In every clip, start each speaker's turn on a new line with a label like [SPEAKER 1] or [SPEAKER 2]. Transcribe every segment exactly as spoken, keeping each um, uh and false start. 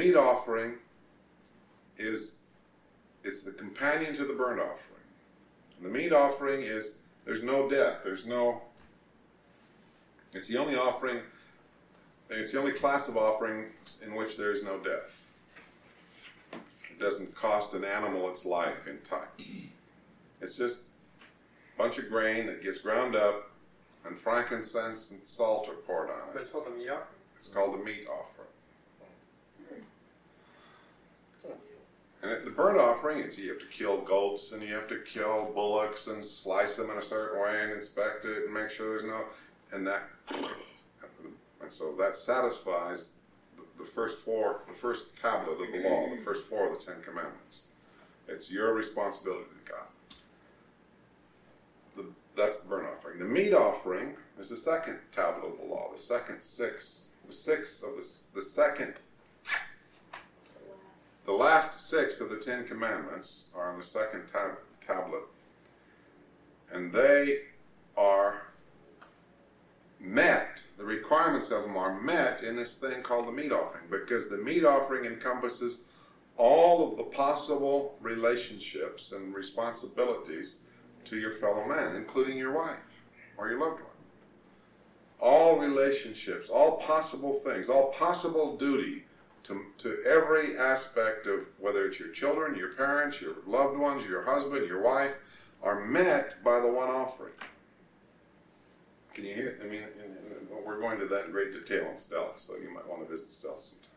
[SPEAKER 1] meat offering is, it's the companion to the burnt offering. And the meat offering is, there's no death, there's no, it's the only offering, it's the only class of offerings in which there's no death. It doesn't cost an animal its life in time. It's just a bunch of grain that gets ground up, and frankincense and salt are poured on it.
[SPEAKER 2] But it's called the meat offering?
[SPEAKER 1] It's called the meat offering. And it, the burnt offering is you have to kill goats and you have to kill bullocks and slice them in a certain way and inspect it and make sure there's no, and that, and so that satisfies the, the first four, the first tablet of the law, the first four of the Ten Commandments. It's your responsibility to God. The, that's the burnt offering. The meat offering is the second tablet of the law, the second six, the sixth of the, the second. The last six of the Ten Commandments are on the second tab tablet. And they are met, the requirements of them are met in this thing called the meat offering, because the meat offering encompasses all of the possible relationships and responsibilities to your fellow man, including your wife or your loved one. All relationships, all possible things, all possible duty To, to every aspect of whether it's your children, your parents, your loved ones, your husband, your wife, are met by the one offering. Can you hear? I mean, we're going to that in great detail in Stealth, so you might want to visit Stealth sometime.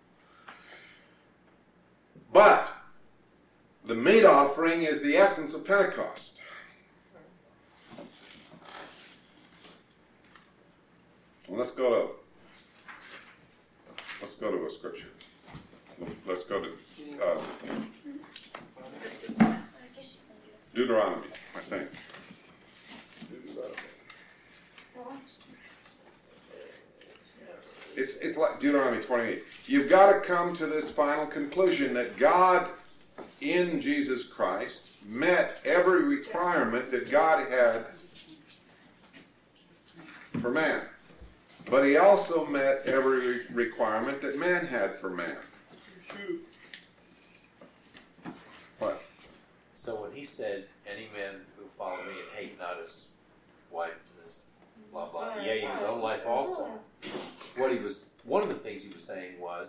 [SPEAKER 1] But the meat offering is the essence of Pentecost. Well, let's go to let's go to a scripture. Let's go to uh, Deuteronomy, I think. It's, it's like Deuteronomy twenty-eight. You've got to come to this final conclusion that God, in Jesus Christ, met every requirement that God had for man. But he also met every requirement that man had for man. What?
[SPEAKER 3] So when he said, any man who follow me and hate not his wife and his blah blah, yea, in his own life also. What he was, one of the things he was saying was,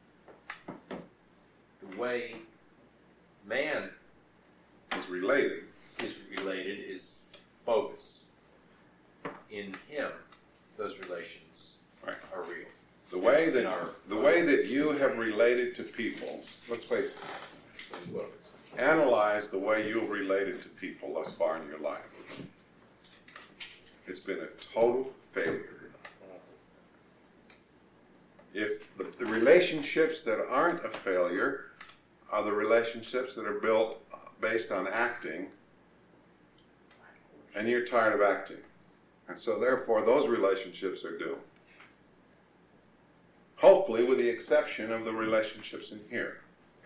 [SPEAKER 3] the way man
[SPEAKER 1] Is related.
[SPEAKER 3] is related is bogus. In him, those relations
[SPEAKER 1] Right.
[SPEAKER 3] are real.
[SPEAKER 1] The way that
[SPEAKER 3] Our-
[SPEAKER 1] the way that you have related to people, let's face it, analyze the way you've related to people thus far in your life. It's been a total failure. If the, the relationships that aren't a failure are the relationships that are built based on acting, and you're tired of acting. And so therefore those relationships are doomed. Hopefully with the exception of the relationships in here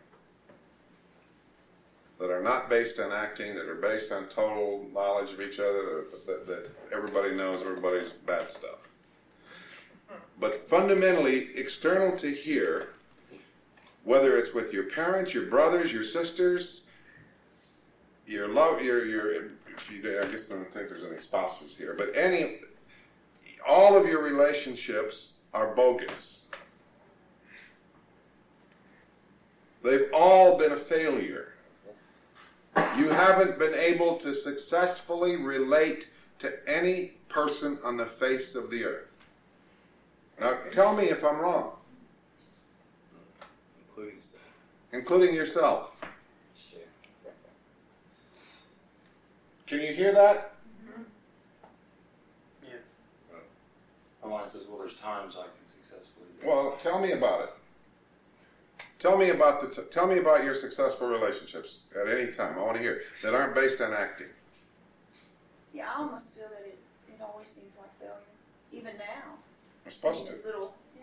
[SPEAKER 1] that are not based on acting, that are based on total knowledge of each other, that, that, that everybody knows everybody's bad stuff. But fundamentally external to here, whether it's with your parents, your brothers, your sisters, your love, your, your, if you, I guess I don't think there's any spouses here, but any, all of your relationships are bogus. They've all been a failure. You haven't been able to successfully relate to any person on the face of the earth. Now, tell me if I'm wrong.
[SPEAKER 3] Including sin.
[SPEAKER 1] Including yourself. Can you hear that?
[SPEAKER 2] Yeah.
[SPEAKER 4] Alliance says, well, there's times I can successfully do it.
[SPEAKER 1] Well, tell me about it. Tell me about the. T tell me about your successful relationships at any time. I want to hear that aren't based on acting.
[SPEAKER 5] Yeah, I almost feel that it, it always seems like failure, even now.
[SPEAKER 1] We're supposed to.
[SPEAKER 5] A little, yeah.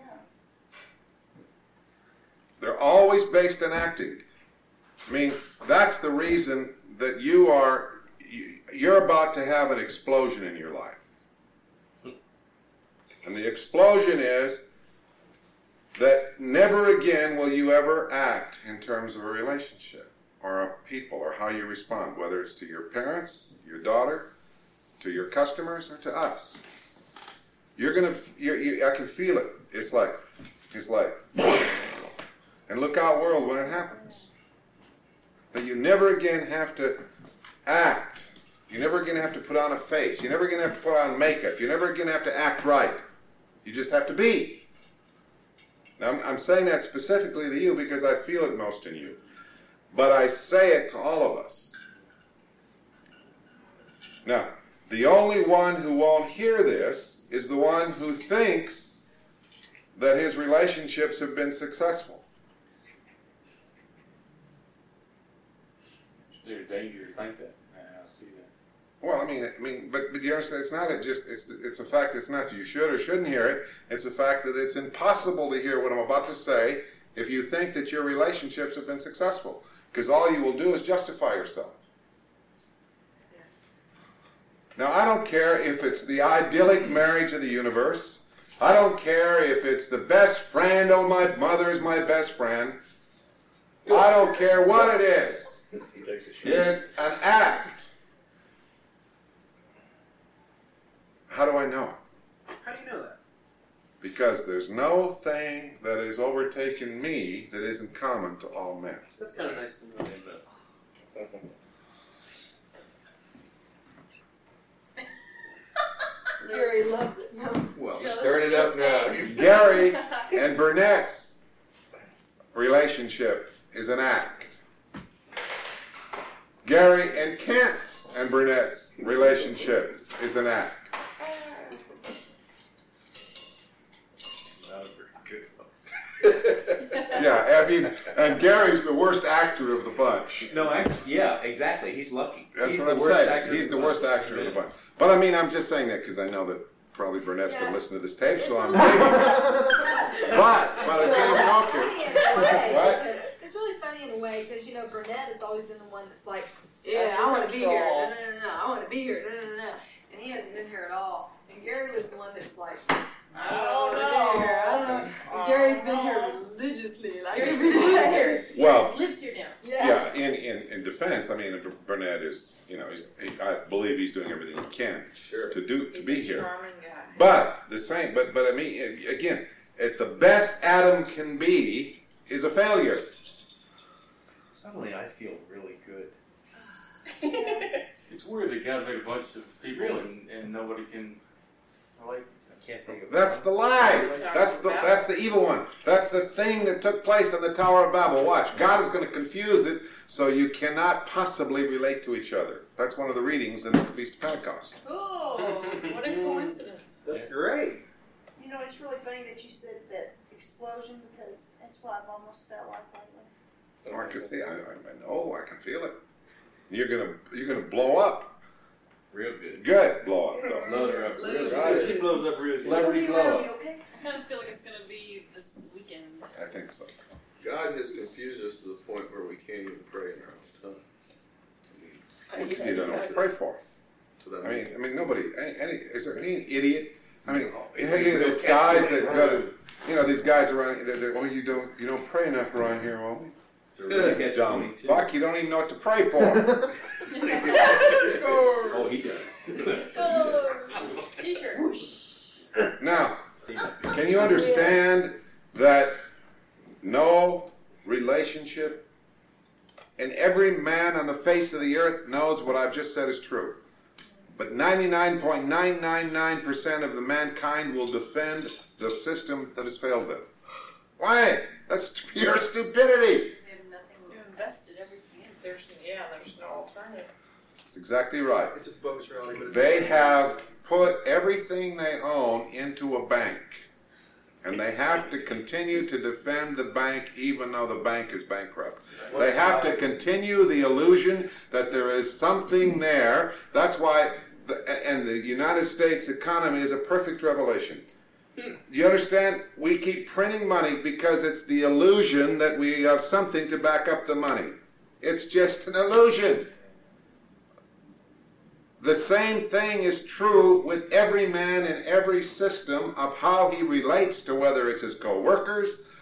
[SPEAKER 1] They're always based on acting. I mean, that's the reason that you are. You're about to have an explosion in your life, and the explosion is that never again will you ever act in terms of a relationship or a people or how you respond, whether it's to your parents, your daughter, to your customers, or to us. You're gonna, you, you, I can feel it. It's like, it's like, and look out, world, when it happens. But you never again have to act. You're never again have to put on a face. You're never again have to put on makeup. You're never again have to act right. You just have to be. Now, I'm, I'm saying that specifically to you because I feel it most in you. But I say it to all of us. Now, the only one who won't hear this is the one who thinks that his relationships have been successful.
[SPEAKER 4] There's danger to think that. I see that.
[SPEAKER 1] Well, I mean, I mean, but, but you understand, it's not a just, it's, it's a fact it's not you should or shouldn't hear it. It's a fact that it's impossible to hear what I'm about to say if you think that your relationships have been successful. Because all you will do is justify yourself. Now, I don't care if it's the idyllic marriage of the universe. I don't care if it's the best friend, oh, my mother is my best friend. I don't care what it is.
[SPEAKER 2] He takes a shot.
[SPEAKER 1] It's an act. How do I know?
[SPEAKER 2] How do you know that?
[SPEAKER 1] Because there's no thing that has overtaken me that isn't common to all men.
[SPEAKER 2] That's kind of nice to know.
[SPEAKER 6] Gary loves it. No.
[SPEAKER 2] Well,
[SPEAKER 6] Yeah,
[SPEAKER 2] stirring it
[SPEAKER 6] let's
[SPEAKER 2] up now.
[SPEAKER 6] go.
[SPEAKER 1] Gary and Burnett's relationship is an act. Gary and Kent's and Burnett's relationship is an act. Yeah, I mean, and Gary's the worst actor of the bunch.
[SPEAKER 3] No, actually, yeah, exactly. He's lucky.
[SPEAKER 1] That's
[SPEAKER 3] He's
[SPEAKER 1] what
[SPEAKER 3] the
[SPEAKER 1] I'm
[SPEAKER 3] worst
[SPEAKER 1] saying.
[SPEAKER 3] actor
[SPEAKER 1] He's
[SPEAKER 3] of
[SPEAKER 1] the worst
[SPEAKER 3] bunch.
[SPEAKER 1] actor of the bunch. But I mean, I'm just saying that because I know that probably Burnett's
[SPEAKER 6] Yeah.
[SPEAKER 1] been listening to this tape, so I'm hating him. But by the same token, what?
[SPEAKER 6] It's really funny in a way because, you know, Burnett has always been the one that's like,
[SPEAKER 5] Yeah,
[SPEAKER 6] yeah, I
[SPEAKER 5] under
[SPEAKER 6] want to be here. No,
[SPEAKER 5] control.
[SPEAKER 6] no, no, no. I want to be here. No, no, no, no. And he hasn't been here at all. And Gary was the one that's like, I don't know what to do here. I don't know. And Gary's been here religiously, like every day.
[SPEAKER 1] Well,
[SPEAKER 5] Lives here now.
[SPEAKER 6] Yeah.
[SPEAKER 1] yeah, in, in, in defense, I mean, Burnett is, you know, he's, he, I believe he's doing everything he can
[SPEAKER 2] Sure.
[SPEAKER 1] to do, to
[SPEAKER 5] He's
[SPEAKER 1] be
[SPEAKER 5] a
[SPEAKER 1] here.
[SPEAKER 5] charming guy.
[SPEAKER 1] But the same, but, but I mean, again, at the best Adam can be is a failure.
[SPEAKER 3] Suddenly, I feel really good.
[SPEAKER 4] It's weird they captivate a bunch of people and, and nobody can relate.
[SPEAKER 3] I can't think of
[SPEAKER 1] That's the lie. That's the that's the evil one. That's the thing that took place on the Tower of Babel. Watch, God is going to confuse it so you cannot possibly relate to each other. That's one of the readings in the Feast of Pentecost.
[SPEAKER 5] Oh, what a coincidence.
[SPEAKER 2] That's great.
[SPEAKER 5] You know, it's really funny that you said that explosion because that's what I've almost felt like lately.
[SPEAKER 1] Oh, I can see. I, I, I know. I can feel it. You're gonna you're gonna blow up.
[SPEAKER 3] Real good.
[SPEAKER 1] Good blow up though.
[SPEAKER 3] Load her up real
[SPEAKER 2] Right.
[SPEAKER 3] good.
[SPEAKER 2] He blows up real
[SPEAKER 3] Celebrity
[SPEAKER 2] good.
[SPEAKER 3] blow up.
[SPEAKER 5] okay?
[SPEAKER 7] I kind of feel like it's going to be this weekend.
[SPEAKER 1] I think so.
[SPEAKER 2] God has confused us to the point where we can't even pray in our own tongue. I mean,
[SPEAKER 1] Because you don't know what to pray for.
[SPEAKER 2] that's what
[SPEAKER 1] I mean, I mean, nobody. Any, any is there any idiot? I mean,
[SPEAKER 3] It's
[SPEAKER 1] hey,
[SPEAKER 3] a
[SPEAKER 1] those
[SPEAKER 3] real
[SPEAKER 1] guys
[SPEAKER 3] catch.
[SPEAKER 1] that got to, you know, these guys around. They're, they're, oh, you don't you don't pray enough around here, will we?
[SPEAKER 3] It's a really catch
[SPEAKER 1] Dumb
[SPEAKER 3] twenty-two.
[SPEAKER 1] fuck! You don't even know what to pray for.
[SPEAKER 3] Oh, he does.
[SPEAKER 7] Oh, t-shirt.
[SPEAKER 1] Now, can you understand that no relationship and every man on the face of the earth knows what I've just said is true. But ninety-nine point nine nine nine percent of the mankind will defend the system that has failed them. Why? That's pure stupidity.
[SPEAKER 5] They have nothing.
[SPEAKER 7] You invested everything in. There's, yeah, there's no alternative.
[SPEAKER 1] That's exactly right.
[SPEAKER 2] It's a bogus reality, but it's
[SPEAKER 1] They have put everything they own into a bank. And they have to continue to defend the bank even though the bank is bankrupt. They have to continue the illusion that there is something there. That's why, the, and the United States economy is a perfect revelation. You understand? We keep printing money because it's the illusion that we have something to back up the money. It's just an illusion. The same thing is true with every man in every system of how he relates to whether it's his co-workers,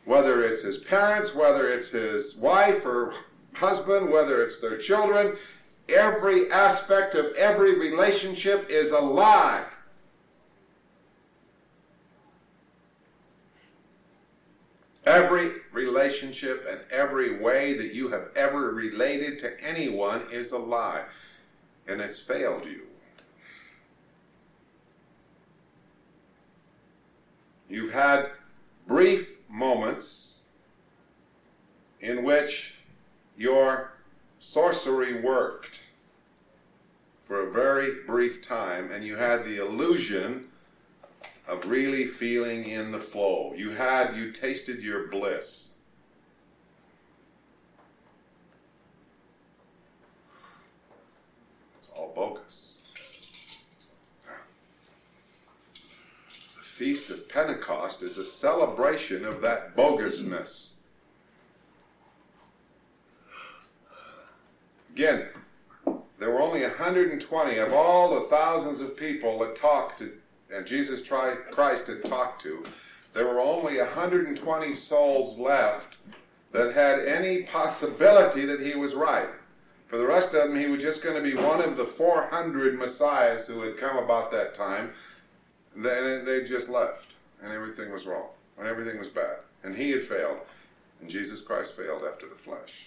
[SPEAKER 1] whether it's his parents, whether it's his wife or husband, whether it's their children. Every aspect of every relationship is a lie. Every relationship and every way that you have ever related to anyone is a lie, and it's failed you. You've had brief moments in which your sorcery worked for a very brief time, and you had the illusion of really feeling in the flow. You had, you tasted your bliss. It's all bogus. The Feast of Pentecost is a celebration of that bogusness. Again, there were only one hundred twenty of all the thousands of people that talked to and Jesus Christ had talked to. There were only one hundred twenty souls left that had any possibility that he was right. For the rest of them, he was just going to be one of the four hundred messiahs who had come about that time. Then they just left, and everything was wrong, and everything was bad. And he had failed, and Jesus Christ failed after the flesh.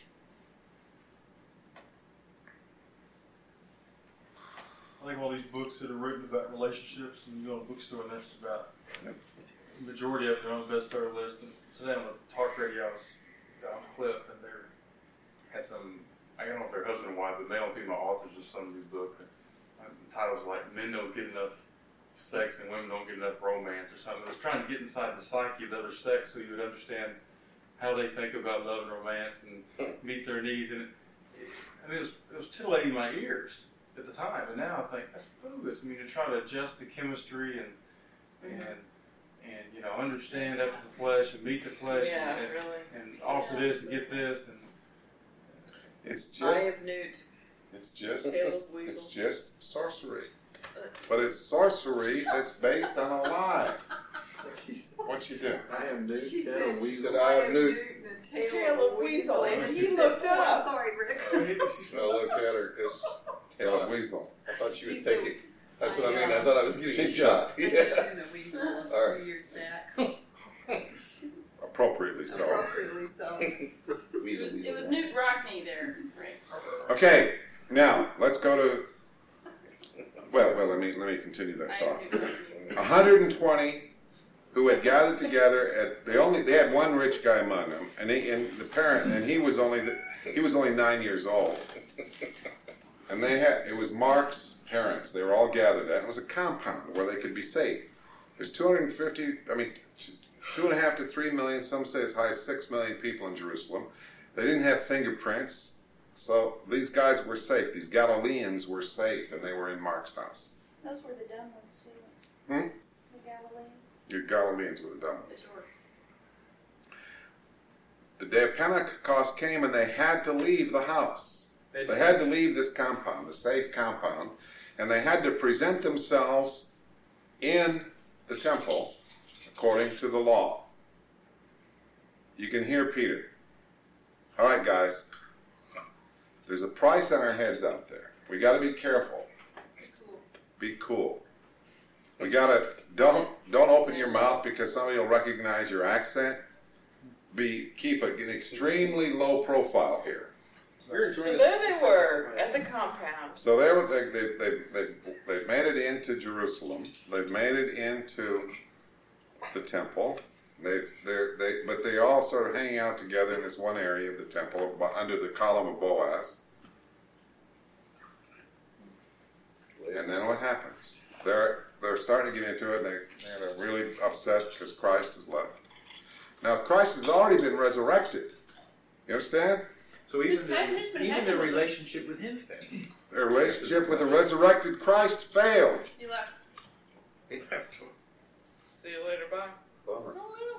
[SPEAKER 4] I think all these books that are written about relationships, and you go to a bookstore, and that's about
[SPEAKER 1] Yep.
[SPEAKER 4] the majority of them are on the bestseller list. And today on the talk radio, I was got on a clip, and they had some, I don't know if they're husband and wife, but male and female authors of some new book. And the title was like, Men Don't Get Enough Sex and Women Don't Get Enough Romance, or something. It was trying to get inside the psyche of the other sex so you would understand how they think about love and romance and meet their needs. And it, I mean, it was, it was titillating my ears at the time, and now I think that's bogus. I mean, to try to adjust the chemistry and and and you know understand after the flesh and meet the flesh
[SPEAKER 7] Yeah,
[SPEAKER 4] and, and,
[SPEAKER 7] really.
[SPEAKER 4] and offer this and get this and
[SPEAKER 1] It's
[SPEAKER 7] Eye
[SPEAKER 1] just,
[SPEAKER 7] of Newt,
[SPEAKER 1] it's just,
[SPEAKER 7] Tail of
[SPEAKER 1] it's
[SPEAKER 7] Weasel.
[SPEAKER 1] just sorcery. But it's sorcery that's based on a lie. What you do?
[SPEAKER 2] I am Newt.
[SPEAKER 6] She
[SPEAKER 2] Tail
[SPEAKER 6] said,
[SPEAKER 2] of Weasel.
[SPEAKER 6] "Eye
[SPEAKER 2] I
[SPEAKER 6] of
[SPEAKER 2] have
[SPEAKER 6] Newt
[SPEAKER 2] Newt.
[SPEAKER 6] and a tail,
[SPEAKER 7] Tail
[SPEAKER 6] of
[SPEAKER 7] of
[SPEAKER 6] a
[SPEAKER 7] Weasel,"
[SPEAKER 6] weasel."
[SPEAKER 7] and
[SPEAKER 6] She
[SPEAKER 7] he
[SPEAKER 6] said,
[SPEAKER 7] looked
[SPEAKER 6] "Oh,
[SPEAKER 7] up.
[SPEAKER 6] I'm sorry, Rick."
[SPEAKER 2] I looked at her because
[SPEAKER 1] Tail of weasel.
[SPEAKER 2] I thought she was
[SPEAKER 6] He's
[SPEAKER 2] taking. That's what I mean. I thought I was getting a
[SPEAKER 1] Cheap
[SPEAKER 2] shot.
[SPEAKER 8] I
[SPEAKER 2] Yeah.
[SPEAKER 8] mentioned the weasel a
[SPEAKER 2] All right.
[SPEAKER 8] few years back.
[SPEAKER 1] Appropriately so.
[SPEAKER 6] Appropriately so.
[SPEAKER 8] It
[SPEAKER 2] Weasel,
[SPEAKER 8] was,
[SPEAKER 2] weasel.
[SPEAKER 8] it was Newt Rockney there, Rick.
[SPEAKER 1] Okay, now let's go to. Well, well, let me let me continue that
[SPEAKER 8] I
[SPEAKER 1] thought.
[SPEAKER 8] am Newt Rockney.
[SPEAKER 1] one hundred twenty who had gathered together at they only they had one rich guy among them, and he, and the parent and he was only the, he was only nine years old, and they had it was Mark's parents. They were all gathered at. It was a compound where they could be safe. There's two hundred fifty. I mean, two and a half to three million. Some say as high as six million people in Jerusalem. They didn't have fingerprints, so these guys were safe. These Galileans were safe, and they were in Mark's house.
[SPEAKER 5] Those were the dumb ones too.
[SPEAKER 1] Hmm?
[SPEAKER 5] The Galileans.
[SPEAKER 1] The Galileans were the dumb ones.
[SPEAKER 8] The shorts.
[SPEAKER 1] The day of Pentecost came and they had to leave the house. They had to leave this compound, the safe compound, and they had to present themselves in the temple according to the law. You can hear Peter. All right, guys, there's a price on our heads out there. We got to be careful.
[SPEAKER 8] Cool.
[SPEAKER 1] Be cool. We got to, don't, don't open your mouth because somebody will recognize your accent. Be, keep an extremely low profile here.
[SPEAKER 7] So there they were at the compound.
[SPEAKER 1] So they were, they, they, they, they, they've made it into Jerusalem. They've made it into the temple. They've, they're, they, but they're all sort of hanging out together in this one area of the temple under the column of Boaz. And then what happens? They're, they're starting to get into it, and they, they're really upset because Christ has left. Now, Christ has already been resurrected. You understand?
[SPEAKER 9] So
[SPEAKER 8] Who's
[SPEAKER 9] even
[SPEAKER 8] happened- who's
[SPEAKER 9] the,
[SPEAKER 8] been
[SPEAKER 9] even
[SPEAKER 8] happening
[SPEAKER 9] the
[SPEAKER 8] with it?
[SPEAKER 9] relationship with him failed.
[SPEAKER 1] Their relationship with the resurrected Christ failed.
[SPEAKER 8] He left.
[SPEAKER 2] He left.
[SPEAKER 7] See you later, bye.
[SPEAKER 2] Bummer.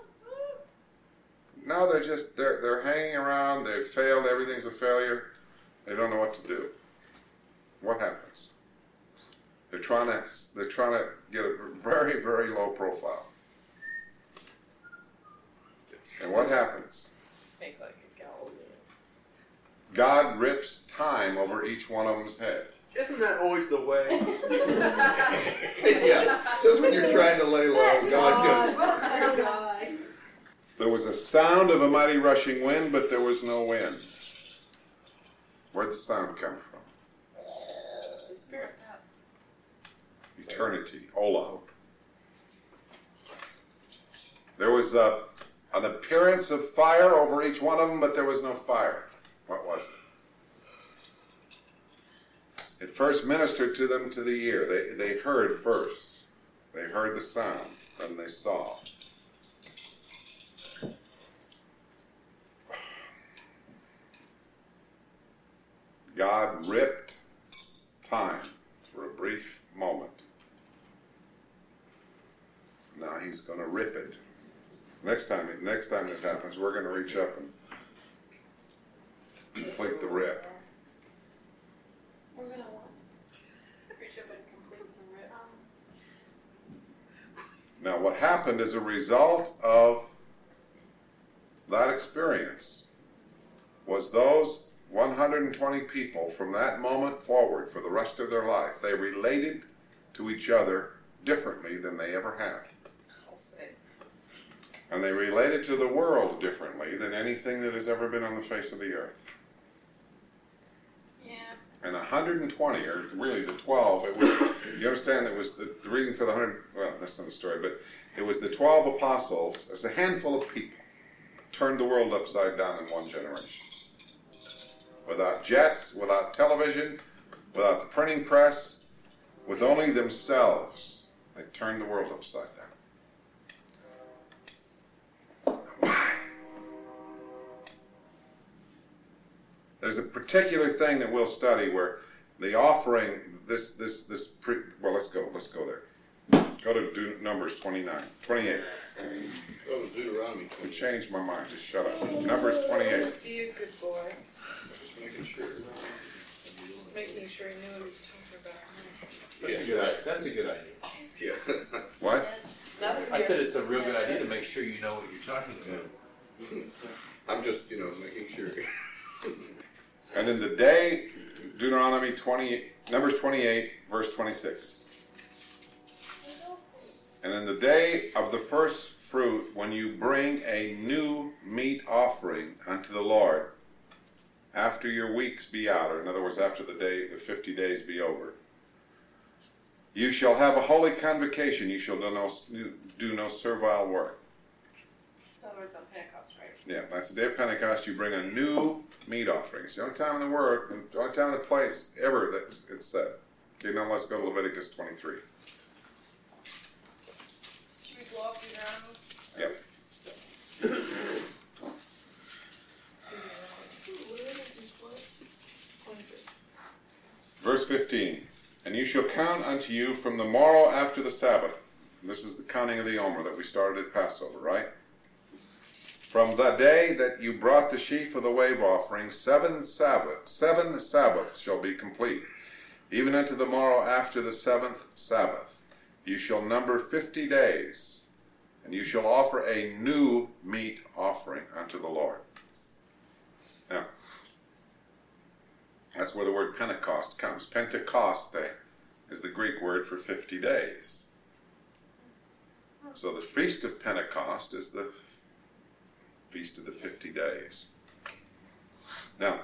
[SPEAKER 1] No, they're just they're they're hanging around. They've failed. Everything's a failure. They don't know what to do. What happens? They're trying to they're trying to get a very very low profile.
[SPEAKER 2] It's
[SPEAKER 1] And what happens?
[SPEAKER 7] Make like a Galilean.
[SPEAKER 1] God rips time over each one of them's head.
[SPEAKER 4] Isn't that always the way?
[SPEAKER 2] Yeah, just when you're trying to lay low, God goes.
[SPEAKER 6] What a funny guy.
[SPEAKER 1] There was a sound of a mighty rushing wind, but there was no wind. Where'd the sound come from?
[SPEAKER 7] The Spirit.
[SPEAKER 1] Eternity, Olam. There was a, an appearance of fire over each one of them, but there was no fire. What was it? It first ministered to them to the ear. They, they heard first. They heard the sound, then they saw. God ripped time for a brief moment. Now he's going to rip it. Next time, next time this happens, we're going to reach up and complete the rip.
[SPEAKER 6] We're gonna what?
[SPEAKER 8] Reach up and complete the rip.
[SPEAKER 1] Now, what happened as a result of that experience was those one hundred twenty people from that moment forward for the rest of their life, they related to each other differently than they ever had.
[SPEAKER 7] I'll say.
[SPEAKER 1] And they related to the world differently than anything that has ever been on the face of the earth.
[SPEAKER 8] Yeah.
[SPEAKER 1] And one hundred twenty, or really the twelve, it was, you understand it was the, the reason for the one hundred, well, that's not the story, but it was the twelve apostles, it was a handful of people, turned the world upside down in one generation. Without jets, without television, without the printing press, with only themselves, they turned the world upside down. Why? There's a particular thing that we'll study where the offering, this, this, this, pre, well, let's go, let's go there. Go to Do, Numbers twenty-nine, twenty-eight.
[SPEAKER 2] Go to Deuteronomy
[SPEAKER 1] I
[SPEAKER 2] twenty.
[SPEAKER 1] changed my mind, just shut up. Numbers twenty-eight.
[SPEAKER 7] Be a good boy.
[SPEAKER 2] Just making sure.
[SPEAKER 7] Just making sure he knew what he was talking about.
[SPEAKER 3] That's a good, i- that's a good idea.
[SPEAKER 2] Yeah.
[SPEAKER 1] What?
[SPEAKER 7] Nothing
[SPEAKER 3] I
[SPEAKER 7] here.
[SPEAKER 3] said it's a real good idea to make sure you know what you're talking about.
[SPEAKER 2] I'm just, you know, making sure.
[SPEAKER 1] And in the day, Deuteronomy twenty, Numbers twenty-eight, verse twenty-six. And in the day of the first fruit, when you bring a new meat offering unto the Lord, after your weeks be out, or in other words, after the day, the fifty days be over, you shall have a holy convocation. You shall do no, do no servile work.
[SPEAKER 8] In other words, on Pentecost, right?
[SPEAKER 1] Yeah, that's the day of Pentecost. You bring a new meat offering. It's the only time in the world, the only time in the place ever that it's said. Okay, now let's go to Leviticus twenty-three.
[SPEAKER 8] Should we blow up Deuteronomy?
[SPEAKER 1] Yep. Verse fifteen. And you shall count unto you from the morrow after the Sabbath. And this is the counting of the Omer that we started at Passover, right? From the day that you brought the sheaf of the wave offering, seven Sabbaths, seven Sabbaths shall be complete. Even unto the morrow after the seventh Sabbath. You shall number fifty days, and you shall offer a new meat offering unto the Lord. Now, that's where the word Pentecost comes. Pentecoste is the Greek word for fifty days. So the Feast of Pentecost is the Feast of the fifty days. Now,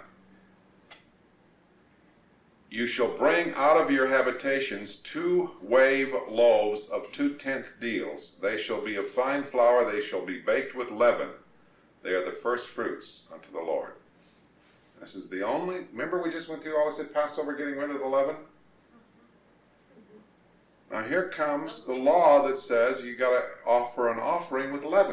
[SPEAKER 1] you shall bring out of your habitations two wave loaves of two-tenth deals. They shall be of fine flour, they shall be baked with leaven. They are the first fruits unto the Lord. This is the only, remember we just went through all this at Passover, getting rid of the leaven? Now here comes the law that says you got to offer an offering with leaven.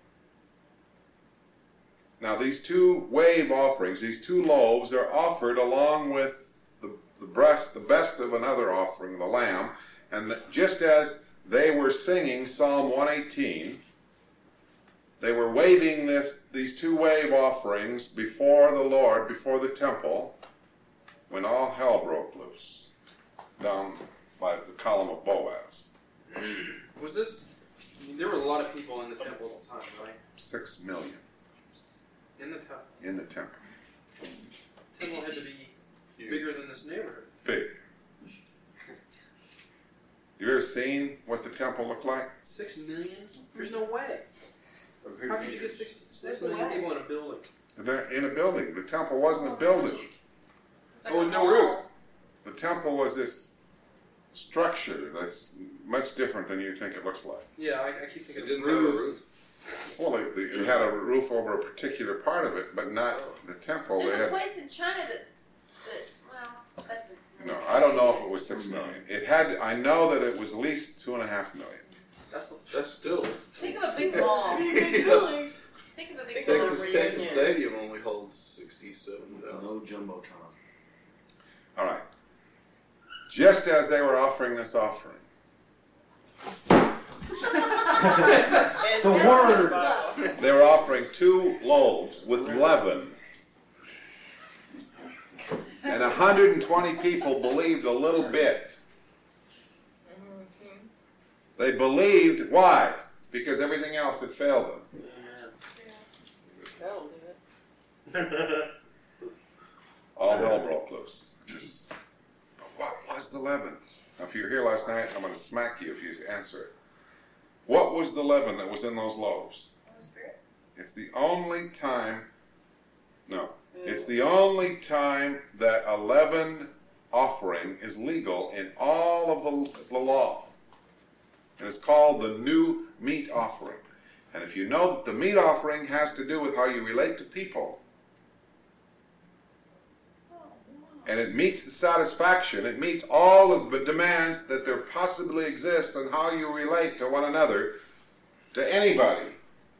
[SPEAKER 1] Now these two wave offerings, these two loaves are offered along with the, the breast, the best of another offering, the lamb, and the, just as they were singing Psalm one eighteen, they were waving this, these two wave offerings before the Lord, before the temple, when all hell broke loose down by the column of Boaz.
[SPEAKER 4] Was this
[SPEAKER 9] I mean, there were a lot of people in the temple at the time, right?
[SPEAKER 1] Six million
[SPEAKER 9] In the temple.
[SPEAKER 1] in the temple.
[SPEAKER 9] The temple had to be bigger than this neighborhood.
[SPEAKER 1] Big. You ever seen what the temple looked like?
[SPEAKER 9] Six million? There's no way. How could you get six, six
[SPEAKER 5] There's
[SPEAKER 9] million
[SPEAKER 5] a way.
[SPEAKER 9] people in a building?
[SPEAKER 1] They're in a building. The temple wasn't a building.
[SPEAKER 8] It's like
[SPEAKER 9] Oh,
[SPEAKER 8] a
[SPEAKER 9] no
[SPEAKER 8] mall.
[SPEAKER 9] roof.
[SPEAKER 1] The temple was this structure that's much different than you think it looks like.
[SPEAKER 9] Yeah, I, I keep thinking
[SPEAKER 2] It
[SPEAKER 9] of
[SPEAKER 2] didn't have a
[SPEAKER 9] roofs.
[SPEAKER 2] roof.
[SPEAKER 1] Well, it, it had a roof over a particular part of it, but not the temple. They
[SPEAKER 8] There's a
[SPEAKER 1] had,
[SPEAKER 8] place in China that, that well, that's a.
[SPEAKER 1] no, I don't know if it was six million. It had. I know that it was at least two and a half million.
[SPEAKER 9] That's
[SPEAKER 2] That's still.
[SPEAKER 8] Think of a big mall.
[SPEAKER 2] Yeah.
[SPEAKER 8] Think of a big
[SPEAKER 7] Big
[SPEAKER 8] mall.
[SPEAKER 2] Texas,
[SPEAKER 7] reunion.
[SPEAKER 2] Texas Stadium only holds sixty-seven thousand.
[SPEAKER 10] No jumbotron.
[SPEAKER 1] All right. Just as they were offering this offering,
[SPEAKER 7] And
[SPEAKER 10] The
[SPEAKER 7] that's
[SPEAKER 10] word.
[SPEAKER 7] Bible.
[SPEAKER 1] they were offering two loaves with leaven. And one hundred twenty people believed a little bit. They believed, why? Because everything else had failed them.
[SPEAKER 7] That'll do it.
[SPEAKER 1] All hell broke loose. Just, but what was the leaven? Now, if you were here last night, I'm going to smack you if you answer it. What was the leaven that was in those loaves?
[SPEAKER 5] Holy Spirit.
[SPEAKER 1] It's the only time, no, it's the only time that a leaven offering is legal in all of the, the law. And it's called the new meat offering. And if you know that the meat offering has to do with how you relate to people, and it meets the satisfaction, it meets all of the demands that there possibly exists on how you relate to one another, to anybody,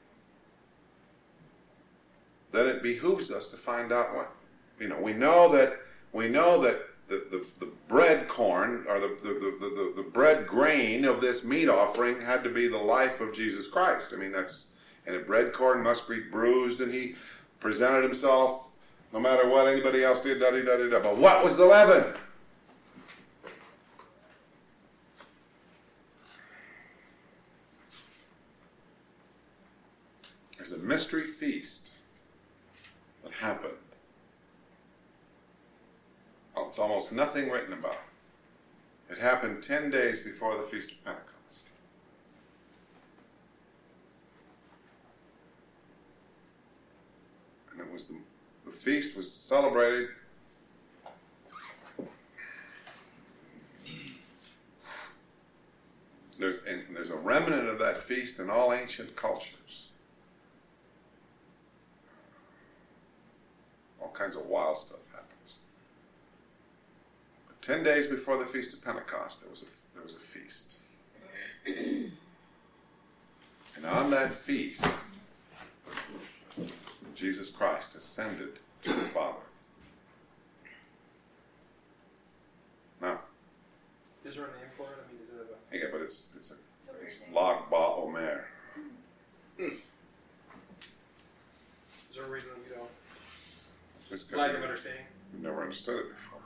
[SPEAKER 1] then it behooves us to find out what, you know, we know that, we know that the, the, the bread corn, or the, the, the, the, the bread grain of this meat offering had to be the life of Jesus Christ. I mean, that's, and a bread corn must be bruised, and he presented himself no matter what anybody else did, da da da da. But what was the leaven? There's a mystery feast that happened. Oh, it's almost nothing written about. It happened ten days before the Feast of Pentecost. And it was the, the feast was celebrated there's, and there's a remnant of that feast in all ancient cultures. All kinds of wild stuff happens. But ten days before the Feast of Pentecost, there was a, there was a feast. And on that feast, Jesus Christ ascended to the Father. Now,
[SPEAKER 9] Is there a name for it? I mean, is it a...
[SPEAKER 1] yeah, but it's it's a
[SPEAKER 8] It's a weird
[SPEAKER 1] it's
[SPEAKER 8] name.
[SPEAKER 1] Lag Ba Omer.
[SPEAKER 9] Is there a reason that you don't...
[SPEAKER 1] It's 'cause
[SPEAKER 9] Lack
[SPEAKER 1] we-
[SPEAKER 9] of understanding?
[SPEAKER 1] We've never understood it before.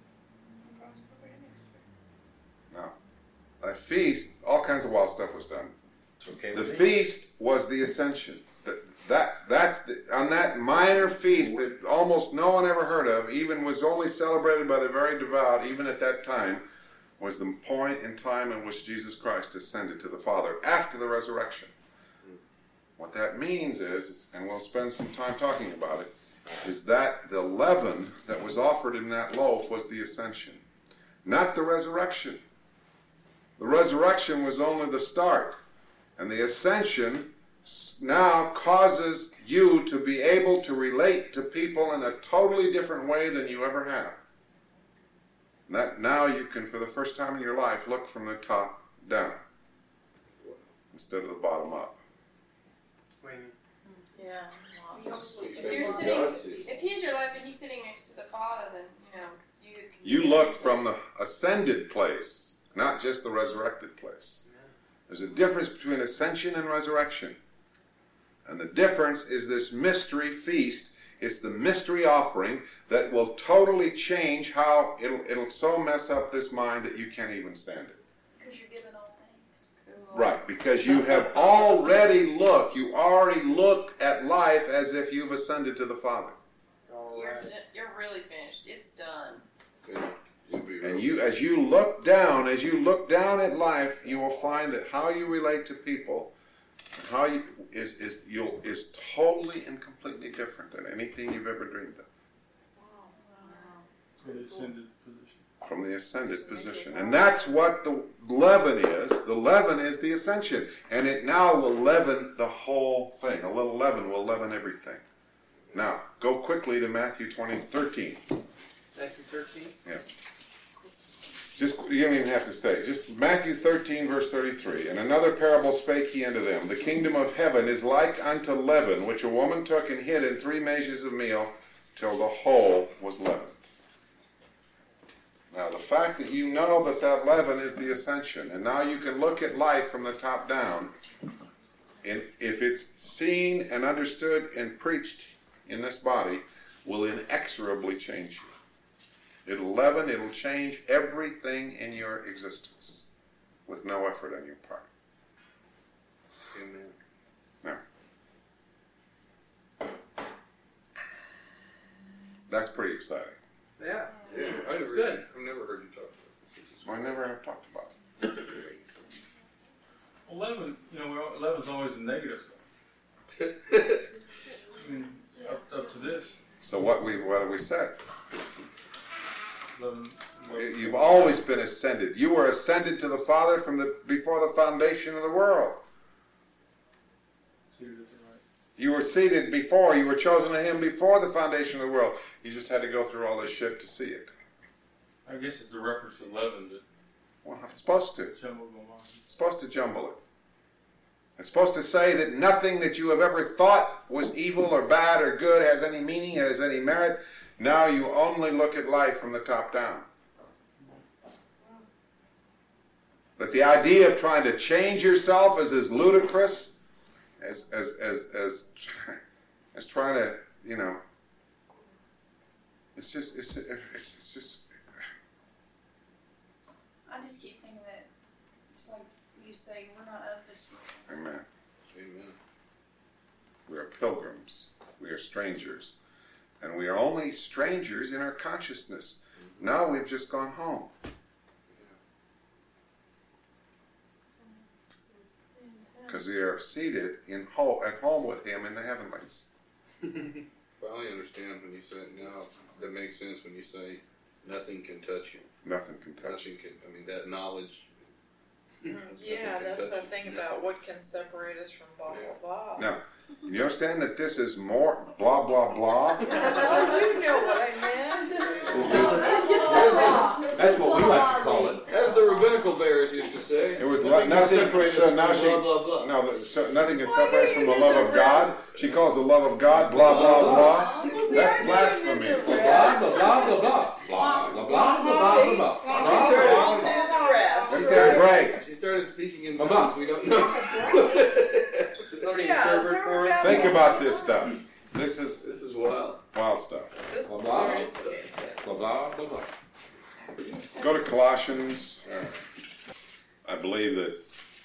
[SPEAKER 1] Now, that feast, all kinds of wild stuff was done.
[SPEAKER 3] It's okay
[SPEAKER 1] The
[SPEAKER 3] with me.
[SPEAKER 1] feast was the ascension. That, that that's the, on that minor feast that almost no one ever heard of, even was only celebrated by the very devout, even at that time, was the point in time in which Jesus Christ ascended to the Father after the resurrection. What that means is, and we'll spend some time talking about it, is that the leaven that was offered in that loaf was the ascension, not the resurrection. The resurrection was only the start, and the ascension now causes you to be able to relate to people in a totally different way than you ever have. And that now you can, for the first time in your life, look from the top down instead of the bottom up.
[SPEAKER 9] What do you mean?
[SPEAKER 7] Yeah.
[SPEAKER 8] If
[SPEAKER 2] Face
[SPEAKER 8] you're
[SPEAKER 2] of
[SPEAKER 8] sitting,
[SPEAKER 2] God sees.
[SPEAKER 8] if he's your life and he's sitting next to the Father, then you know you. Can
[SPEAKER 1] You look from the ascended place, not just the resurrected place. There's a difference between ascension and resurrection. And the difference is this mystery feast. It's the mystery offering that will totally change how it'll, it'll so mess up this mind that you can't even stand it.
[SPEAKER 5] Because you're given all things.
[SPEAKER 8] Cool.
[SPEAKER 1] Right, because you have already looked, you already looked at life as if you've ascended to the Father.
[SPEAKER 9] All
[SPEAKER 8] You're,
[SPEAKER 9] right.
[SPEAKER 8] fi- you're really finished. It's done.
[SPEAKER 2] Yeah, you'll be real.
[SPEAKER 1] And you, as you look down, as you look down at life, you will find that how you relate to people, how you is is you'll is totally and completely different than anything you've ever dreamed of.
[SPEAKER 4] The ascended position.
[SPEAKER 1] From the ascended position. And that's what the leaven is. The leaven is the ascension. And it now will leaven the whole thing. A little leaven will leaven everything. Now, go quickly to Matthew twenty, thirteen.
[SPEAKER 9] Matthew thirteen?
[SPEAKER 1] Yes. Just, you don't even have to stay. Just Matthew thirteen, verse thirty-three. And another parable spake he unto them. The kingdom of heaven is like unto leaven, which a woman took and hid in three measures of meal, till the whole was leavened. Now, the fact that you know that that leaven is the ascension, and now you can look at life from the top down, and if it's seen and understood and preached in this body, will inexorably change you. It'll leaven, it'll change everything in your existence with no effort on your part.
[SPEAKER 2] Amen.
[SPEAKER 1] Now, that's pretty exciting.
[SPEAKER 9] Yeah.
[SPEAKER 2] Yeah, I
[SPEAKER 9] That's
[SPEAKER 2] never,
[SPEAKER 9] good.
[SPEAKER 2] I've never heard you talk about this. This is
[SPEAKER 1] I never have talked about it.
[SPEAKER 4] Eleven, you know, we're- eleven's always a negative stuff.
[SPEAKER 2] great.
[SPEAKER 4] I mean, up, up to this.
[SPEAKER 1] So what we what have we said?
[SPEAKER 4] Eleven,
[SPEAKER 1] You've always been ascended. You were ascended to the Father from the before the foundation of the world.
[SPEAKER 4] see this right.
[SPEAKER 1] You were seated before. You were chosen of Him before the foundation of the world. You just had to go through all this shit to see it.
[SPEAKER 4] I guess it's the reference to eleven that
[SPEAKER 1] Well, it's supposed to.
[SPEAKER 4] jumbled my mind.
[SPEAKER 1] It's supposed to jumble it. It's supposed to say that nothing that you have ever thought was evil or bad or good has any meaning, has any merit. Now you only look at life from the top down. That the idea of trying to change yourself is as ludicrous as as as as, as trying to, you know. It's just it's it's, it's just.
[SPEAKER 5] I just keep thinking that it's like you say, we're not of this world.
[SPEAKER 1] Amen.
[SPEAKER 2] Amen.
[SPEAKER 1] We are pilgrims. We are strangers. And we are only strangers in our consciousness. Now we've just gone home. Because we are seated in ho- at home with Him in the heavenlies.
[SPEAKER 2] Finally understand when you say it now. That makes sense when you say nothing can touch you.
[SPEAKER 1] Nothing can touch you.
[SPEAKER 2] Nothing can. I mean that knowledge.
[SPEAKER 7] Yeah,
[SPEAKER 2] Nothing
[SPEAKER 7] that's
[SPEAKER 2] can
[SPEAKER 7] the
[SPEAKER 2] touch you.
[SPEAKER 7] thing
[SPEAKER 2] Nothing.
[SPEAKER 7] about what can separate us from blah, blah, blah.
[SPEAKER 1] Now, you understand that this is more blah, blah, blah?
[SPEAKER 7] Oh, you know what I meant.
[SPEAKER 3] That's what we like to call it.
[SPEAKER 2] As the rabbinical bears used to say.
[SPEAKER 1] It was
[SPEAKER 2] nothing
[SPEAKER 1] lo- nothing.
[SPEAKER 2] can separate
[SPEAKER 1] So
[SPEAKER 2] us
[SPEAKER 1] now
[SPEAKER 2] from
[SPEAKER 1] she,
[SPEAKER 2] blah blah blah.
[SPEAKER 1] no, the, so nothing can separate us from the love of God. She calls the love of God blah, blah, blah. That's blasphemy.
[SPEAKER 3] Blah, blah, blah, blah, blah. Blah, blah, blah, blah, blah, blah.
[SPEAKER 7] Well,
[SPEAKER 3] Blah,
[SPEAKER 7] she
[SPEAKER 3] blah,
[SPEAKER 7] started
[SPEAKER 3] blah,
[SPEAKER 7] to do the rest.
[SPEAKER 1] Let's take a break.
[SPEAKER 2] She started speaking in
[SPEAKER 3] Blah,
[SPEAKER 2] tongues
[SPEAKER 3] blah.
[SPEAKER 2] we don't know.
[SPEAKER 9] Somebody
[SPEAKER 7] Yeah,
[SPEAKER 9] interpret for us?
[SPEAKER 1] Think about this stuff. This is
[SPEAKER 2] This is wild.
[SPEAKER 1] wild stuff.
[SPEAKER 7] This
[SPEAKER 3] Blah,
[SPEAKER 7] is
[SPEAKER 3] blah.
[SPEAKER 7] seriously
[SPEAKER 3] blah,
[SPEAKER 7] intense.
[SPEAKER 3] blah, blah, blah.
[SPEAKER 1] Go to Colossians. Uh, I believe that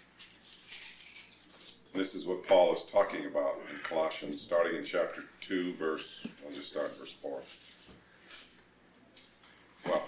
[SPEAKER 1] this is what Paul is talking about in Colossians, starting in chapter two, verse, I'll just start at verse four. Well,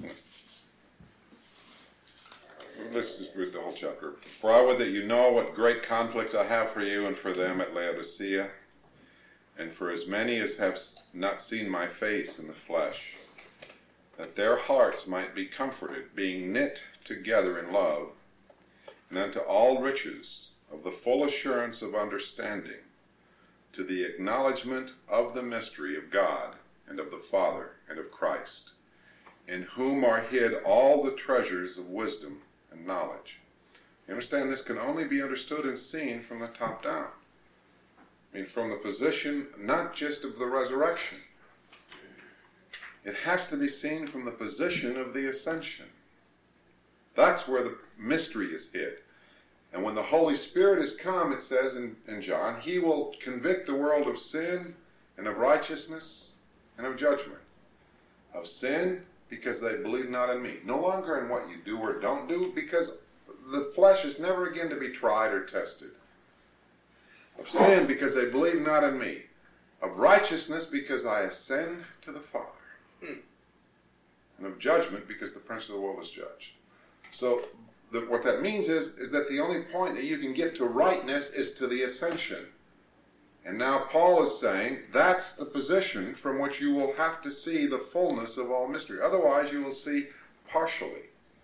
[SPEAKER 1] let's just read the whole chapter. For I would that you know what great conflict I have for you and for them at Laodicea, and for as many as have not seen my face in the flesh, that their hearts might be comforted, being knit together in love, and unto all riches of the full assurance of understanding, to the acknowledgement of the mystery of God, and of the Father, and of Christ, in whom are hid all the treasures of wisdom and knowledge. You understand, this can only be understood and seen from the top down. I mean, from the position not just of the resurrection. It has to be seen from the position of the ascension. That's where the mystery is hid. And when the Holy Spirit has come, it says in, in John, He will convict the world of sin and of righteousness and of judgment. Of sin, because they believe not in me. No longer in what you do or don't do, because the flesh is never again to be tried or tested. Of sin, because they believe not in me. Of righteousness, because I ascend to the Father.
[SPEAKER 2] Hmm.
[SPEAKER 1] And of judgment, because the prince of the world is judged. So the, what that means is, is that the only point that you can get to rightness is to the ascension. And now Paul is saying that's the position from which you will have to see the fullness of all mystery. Otherwise, you will see partially.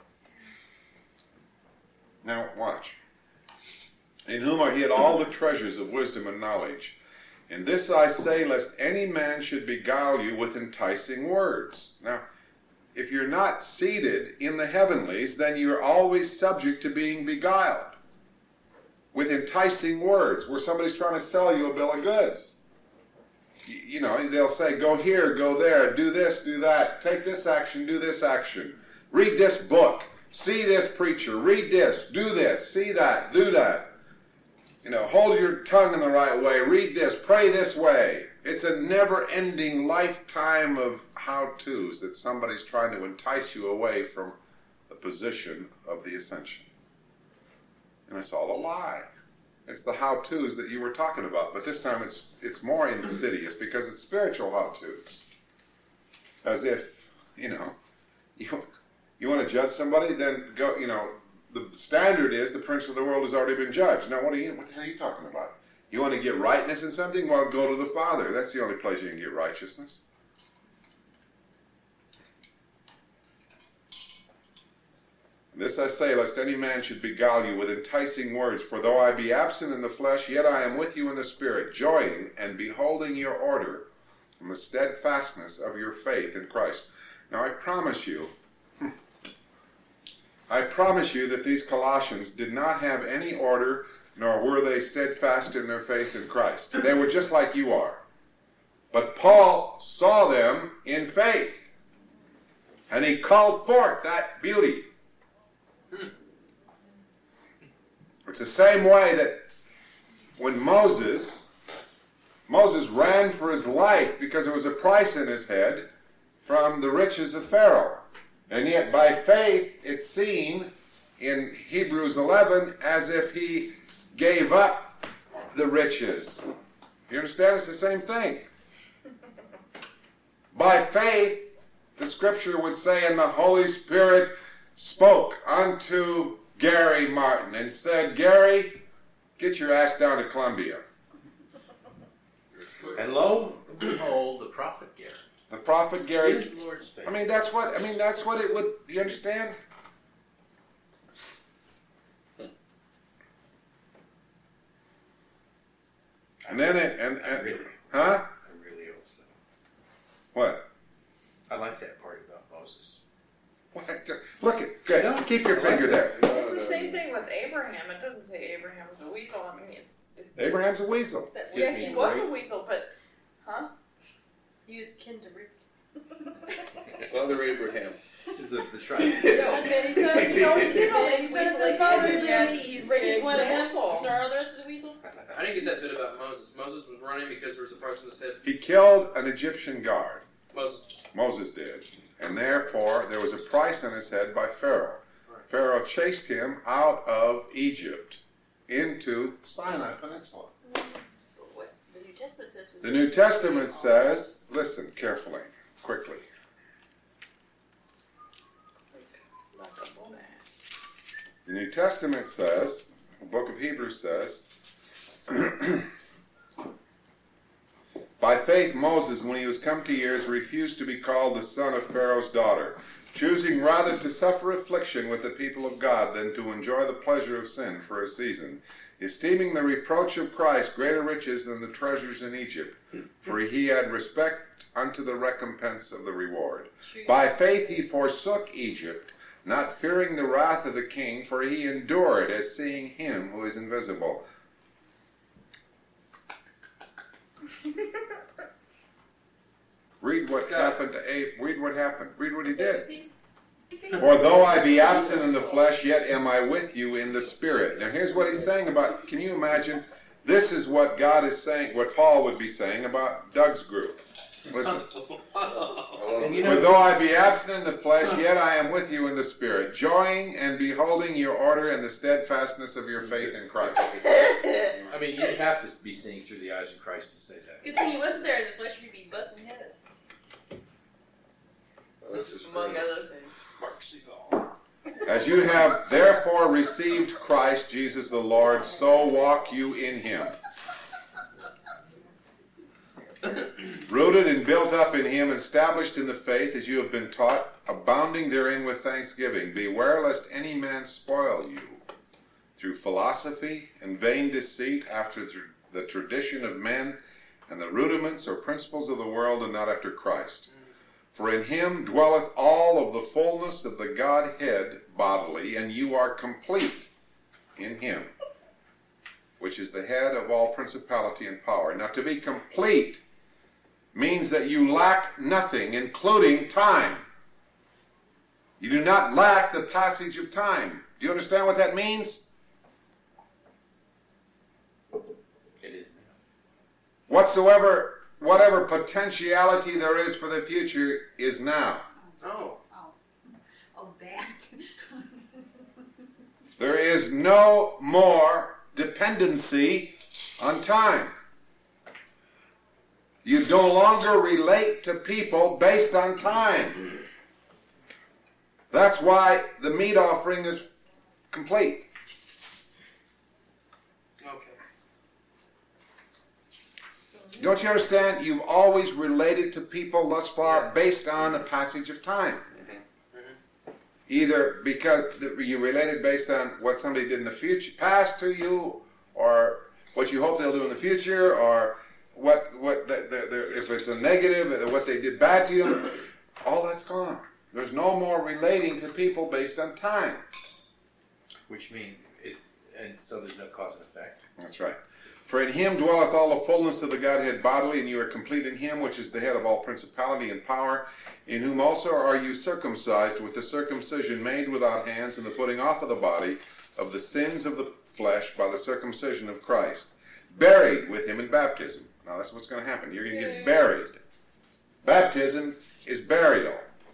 [SPEAKER 1] Now, watch. In whom are hid all the treasures of wisdom and knowledge. And this I say, lest any man should beguile you with enticing words. Now, if you're not seated in the heavenlies, then you're always subject to being beguiled with enticing words, where somebody's trying to sell you a bill of goods. You, you know, they'll say, go here, go there, do this, do that, take this action, do this action, read this book, see this preacher, read this, do this, see that, do that. You know, hold your tongue in the right way, read this, pray this way. It's a never-ending lifetime of how-tos that somebody's trying to entice you away from the position of the ascension. And it's all a lie. It's the how-tos that you were talking about, but this time it's it's more insidious because it's spiritual how-tos. As if, you know, you, you want to judge somebody, then go, you know, the standard is the prince of the world has already been judged. Now, what are you, what the hell are you talking about? You want to get rightness in something? Well, go to the Father. That's the only place you can get righteousness. This I say, lest any man should beguile you with enticing words. For though I be absent in the flesh, yet I am with you in the Spirit, joying and beholding your order and the steadfastness of your faith in Christ. Now I promise you, I promise you that these Colossians did not have any order, nor were they steadfast in their faith in Christ. They were just like you are. But Paul saw them in faith, and he called forth that beauty. It's the same way that when Moses, Moses ran for his life because there was a price in his head from the riches of Pharaoh. And yet by faith it's seen in Hebrews eleven as if he gave up the riches. You understand? It's the same thing. By faith, the scripture would say, and the Holy Spirit spoke unto Gary Martin and said, Gary, get your ass down to Columbia.
[SPEAKER 3] And lo and behold, the prophet Gary.
[SPEAKER 1] The prophet Gary.
[SPEAKER 3] His Lord spake.
[SPEAKER 1] I mean, that's what, I mean, that's what it would, do you understand? And then it, and, and
[SPEAKER 3] Really?
[SPEAKER 1] huh?
[SPEAKER 3] I really hope so.
[SPEAKER 1] What?
[SPEAKER 3] I like that part about Moses.
[SPEAKER 1] What? Look at, good. Keep your finger there.
[SPEAKER 7] It's the same thing with Abraham. It doesn't say Abraham was a weasel. I mean, it's it's.
[SPEAKER 1] Abraham's a weasel.
[SPEAKER 7] It's that,
[SPEAKER 3] Gives
[SPEAKER 7] yeah,
[SPEAKER 3] me
[SPEAKER 7] he was
[SPEAKER 3] great-
[SPEAKER 7] a weasel, but huh? He was kin to Rick.
[SPEAKER 2] Father Abraham.
[SPEAKER 3] Is the, the tribe.
[SPEAKER 7] Yeah, okay, he says, you know, he
[SPEAKER 5] He's all
[SPEAKER 7] says,
[SPEAKER 5] these
[SPEAKER 7] he says
[SPEAKER 5] weasel
[SPEAKER 7] that Father
[SPEAKER 5] kids,
[SPEAKER 7] Abraham,
[SPEAKER 5] he's
[SPEAKER 7] he's,
[SPEAKER 5] Rick
[SPEAKER 7] he's one of them.
[SPEAKER 5] example.
[SPEAKER 7] So are the rest of the weasels?
[SPEAKER 9] I didn't get that bit about Moses. Moses was running because there was a price on his head.
[SPEAKER 1] He killed an Egyptian guard.
[SPEAKER 9] Moses.
[SPEAKER 1] Moses did. And therefore, there was a price on his head by Pharaoh. Pharaoh chased him out of Egypt into Sinai Peninsula.
[SPEAKER 7] What the New Testament says was
[SPEAKER 1] The New Testament says, listen carefully, quickly.
[SPEAKER 7] like a bull ass.
[SPEAKER 1] The New Testament says, the book of Hebrews says, by faith Moses, when he was come to years, refused to be called the son of Pharaoh's daughter, choosing rather to suffer affliction with the people of God than to enjoy the pleasure of sin for a season, esteeming the reproach of Christ greater riches than the treasures in Egypt, for he had respect unto the recompense of the reward. By faith he forsook Egypt, not fearing the wrath of the king, for he endured as seeing him who is invisible. Read what happened to Abe. Read what happened. Read what he did. For though I be absent in the flesh, yet am I with you in the spirit. Now here's what he's saying about, can you imagine? This is what God is saying, what Paul would be saying about Doug's group. Listen.
[SPEAKER 2] I love
[SPEAKER 3] And you
[SPEAKER 2] it.
[SPEAKER 3] know-
[SPEAKER 1] For though I be absent in the flesh, yet I am with you in the spirit, joying and beholding your order and the steadfastness of your faith in Christ.
[SPEAKER 3] I mean, you have to be seeing through the eyes of Christ to say that.
[SPEAKER 7] Good thing he wasn't there in the flesh, you'd be busting heads.
[SPEAKER 2] That's just
[SPEAKER 7] Among
[SPEAKER 2] great.
[SPEAKER 7] other things.
[SPEAKER 3] Mark Seagull.
[SPEAKER 1] As you have therefore received Christ Jesus the Lord, so walk you in him. Rooted and built up in him, established in the faith as you have been taught, abounding therein with thanksgiving. Beware lest any man spoil you through philosophy and vain deceit, after the tradition of men and the rudiments or principles of the world, and not after Christ. For in him dwelleth all of the fullness of the Godhead bodily, and you are complete in him, which is the head of all principality and power. Now, to be complete means that you lack nothing, including time. You do not lack the passage of time. Do you understand what that means?
[SPEAKER 3] It is now.
[SPEAKER 1] Whatsoever, whatever potentiality there is for the future is now.
[SPEAKER 9] Oh.
[SPEAKER 5] Oh, bad.
[SPEAKER 1] There is no more dependency on time. You no longer relate to people based on time. That's why the meat offering is complete.
[SPEAKER 9] Okay.
[SPEAKER 1] Don't you understand? You've always related to people thus far based on a passage of time. Either because you related based on what somebody did in the future, past to you, or what you hope they'll do in the future, or what what the, the, the, if it's a negative, what they did bad to you. All that's gone. There's no more relating to people based on time.
[SPEAKER 3] Which means it, and so there's no cause and effect.
[SPEAKER 1] That's right. For in him dwelleth all the fullness of the Godhead bodily, and you are complete in him, which is the head of all principality and power, in whom also are you circumcised with the circumcision made without hands, and the putting off of the body of the sins of the flesh by the circumcision of Christ, buried with him in baptism. Now that's what's going to happen. You're going to get buried. Baptism is burial.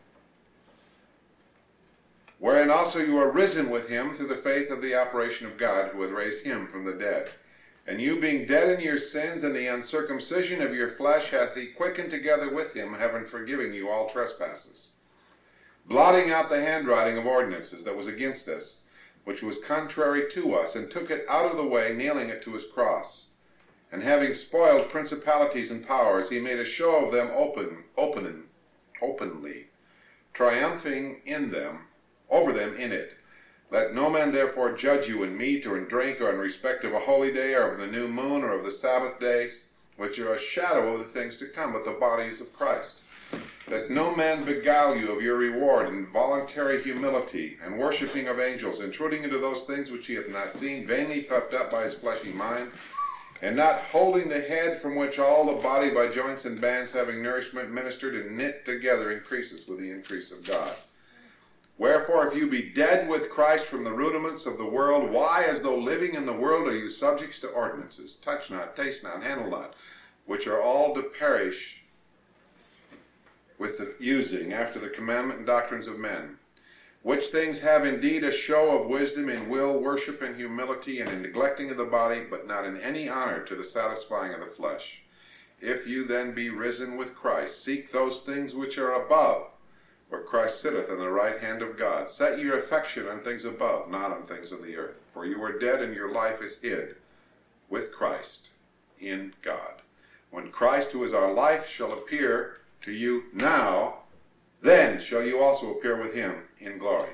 [SPEAKER 1] Wherein also you are risen with him through the faith of the operation of God, who hath raised him from the dead. And you being dead in your sins and the uncircumcision of your flesh hath he quickened together with him, having forgiven you all trespasses, blotting out the handwriting of ordinances that was against us, which was contrary to us, and took it out of the way, nailing it to his cross. And having spoiled principalities and powers, he made a show of them open, open, openly, triumphing in them, over them in it. Let no man therefore judge you in meat or in drink or in respect of a holy day or of the new moon or of the Sabbath days, which are a shadow of the things to come, but the bodies of Christ. Let no man beguile you of your reward in voluntary humility and worshipping of angels, intruding into those things which he hath not seen, vainly puffed up by his fleshy mind, and not holding the head, from which all the body by joints and bands, having nourishment ministered and knit together, increases with the increase of God. Wherefore, if you be dead with Christ from the rudiments of the world, why, as though living in the world, are you subjects to ordinances? Touch not, taste not, handle not, which are all to perish with the using, after the commandment and doctrines of men. Which things have indeed a show of wisdom in will, worship, and humility, and in neglecting of the body, but not in any honor to the satisfying of the flesh. If you then be risen with Christ, seek those things which are above, where Christ sitteth on the right hand of God. Set your affection on things above, not on things of the earth. For you are dead, and your life is hid with Christ in God. When Christ, who is our life, shall appear to you now, then shall you also appear with him in glory.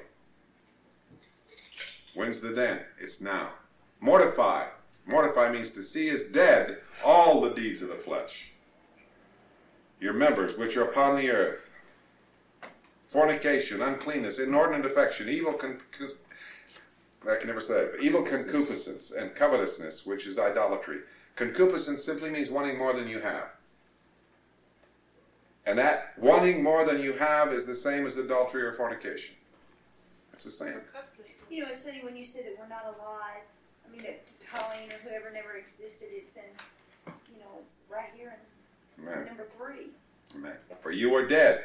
[SPEAKER 1] When's the then? It's now. Mortify. Mortify means to see as dead all the deeds of the flesh. Your members which are upon the earth, fornication, uncleanness, inordinate affection, evil con- I can never say it, but evil concupiscence, and covetousness, which is idolatry. Concupiscence simply means wanting more than you have. And that wanting more than you have is the same as adultery or fornication. It's the same.
[SPEAKER 5] You know, it's funny when you said that we're not alive. I mean, that Colleen or whoever never existed. It's in, you know, it's right here in
[SPEAKER 1] Amen.
[SPEAKER 5] number three.
[SPEAKER 1] Amen. For you are dead.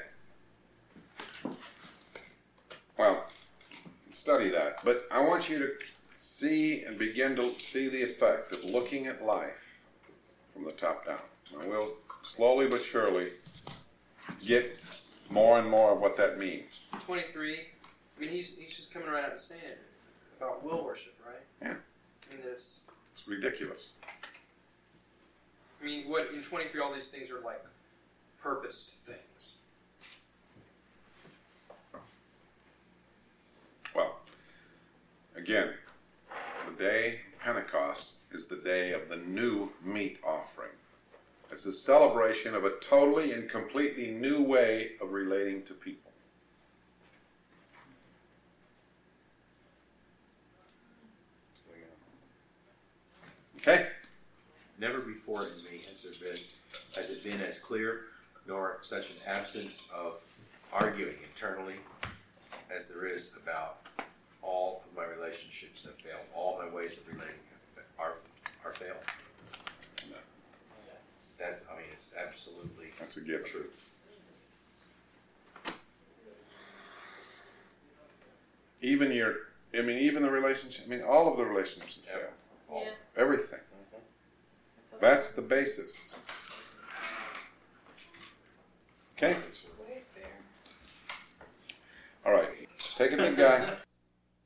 [SPEAKER 1] Well, study that. But I want you to see and begin to see the effect of looking at life from the top down. And we'll slowly but surely get more and more of what that means.
[SPEAKER 9] twenty-three. I mean, he's he's just coming right out and saying it about will worship, right?
[SPEAKER 1] Yeah.
[SPEAKER 9] I mean, that's.
[SPEAKER 1] It's ridiculous.
[SPEAKER 9] I mean, what in twenty-three, all these things are like purposed things.
[SPEAKER 1] Well, again, the day of Pentecost is the day of the new meat offering. It's a celebration of a totally and completely new way of relating to people. Okay?
[SPEAKER 3] Never before in me has there been, has it been as clear, nor such an absence of arguing internally as there is about all of my relationships that fail. All my ways of relating are are failing.
[SPEAKER 1] No.
[SPEAKER 3] That's, I mean, it's absolutely
[SPEAKER 1] That's a gift.
[SPEAKER 3] true.
[SPEAKER 1] Even your, I mean, even the relationship, I mean, all of the relationships that fail.
[SPEAKER 3] All.
[SPEAKER 7] Yeah.
[SPEAKER 1] Everything. That's the basis. Okay?
[SPEAKER 7] Way fair.
[SPEAKER 1] All right. Take a big guy.